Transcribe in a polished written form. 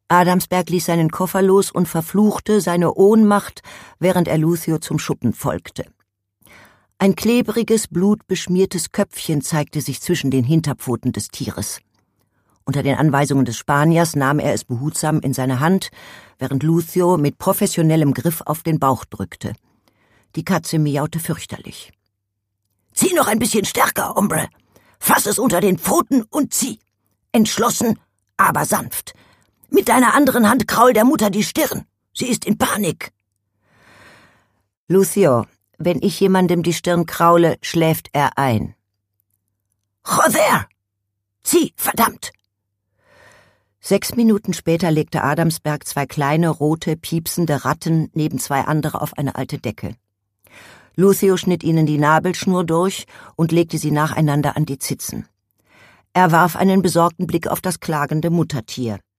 Adamsberg ließ seinen Koffer los und verfluchte seine Ohnmacht, während er Lucio zum Schuppen folgte. Ein klebriges, blutbeschmiertes Köpfchen zeigte sich zwischen den Hinterpfoten des Tieres. Unter den Anweisungen des Spaniers nahm er es behutsam in seine Hand, während Lucio mit professionellem Griff auf den Bauch drückte. Die Katze miaute fürchterlich. »Zieh noch ein bisschen stärker, Hombre! Fass es unter den Pfoten und zieh! Entschlossen, aber sanft! Mit deiner anderen Hand kraul der Mutter die Stirn! Sie ist in Panik!« »Lucio, wenn ich jemandem die Stirn kraule, schläft er ein.« »Joder! Zieh, verdammt!« 6 Minuten später legte Adamsberg 2 kleine, rote, piepsende Ratten neben 2 andere auf eine alte Decke. Lucio schnitt ihnen die Nabelschnur durch und legte sie nacheinander an die Zitzen. Er warf einen besorgten Blick auf das klagende Muttertier.